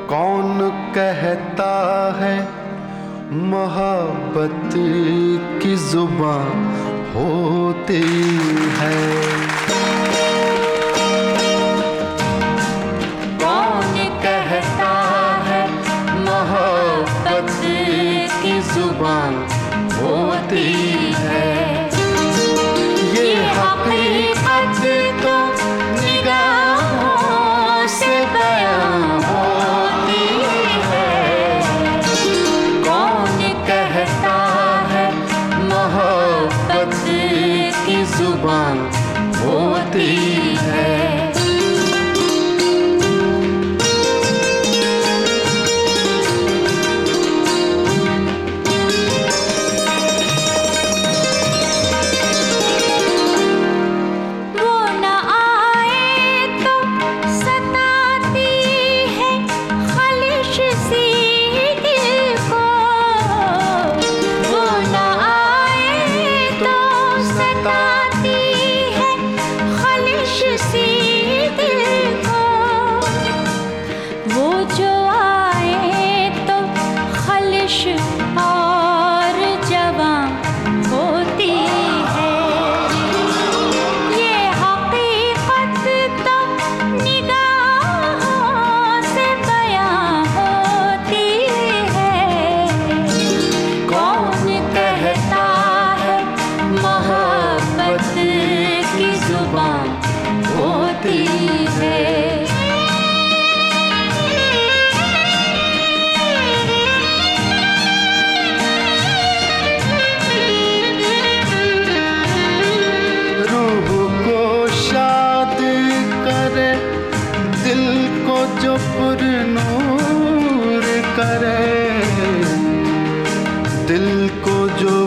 कौन कहता है मोहब्बत की जुबान होती है। कौन कहता है मोहब्बत की जुबान होती है। ये हकीकत तो निगाहों से बयां होती है। कौन कहता है मोहब्बत की जुबान होती है। जो पुरनूर करे, दिल को जो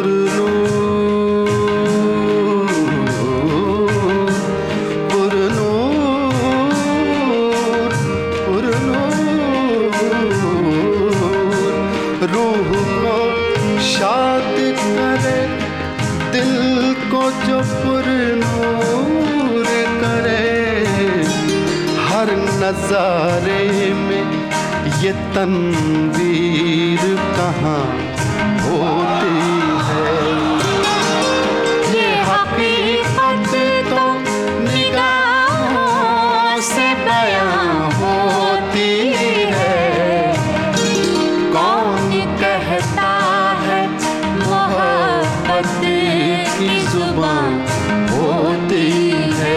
रूह को शाद करे, दिल को जो पुरनूर करे। हर नजारे में ये तनवीर कहाँ होती है। ये हकीकत तो निगाहों से बयां होती है। कौन कहता है मोहब्बत की जुबान होती है।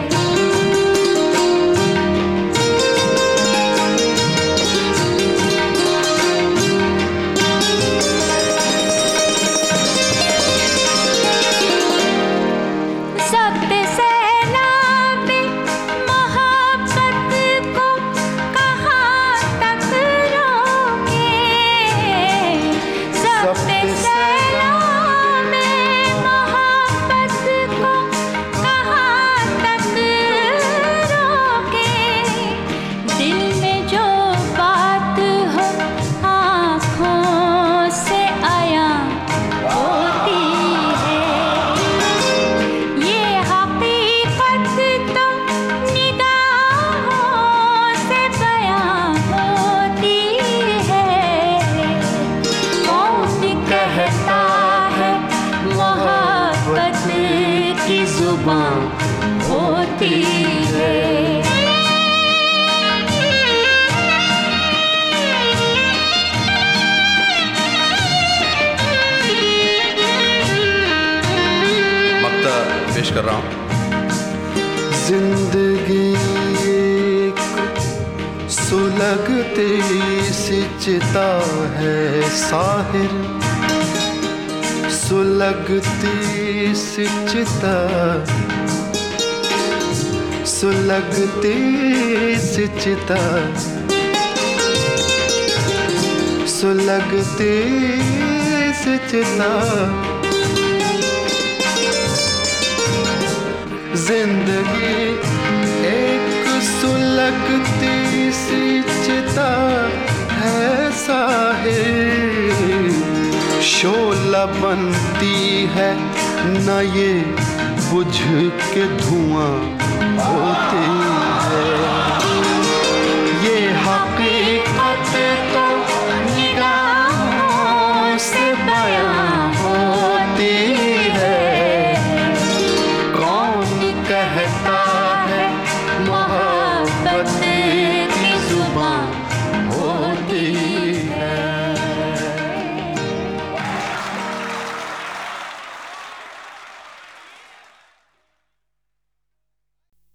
की जुबान होती है। मक्ता पेश कर रहा हूँ। जिंदगी एक सुलगती सी चिता है साहिर, सुलगती सी चिता, सुलगती सी चिता, सुलगती सी चिता। जिंदगी एक सुलगती सी चिता है साहिर, शोला बनती है न ये बुझ के धुआं होती है। ये हकीकत बयां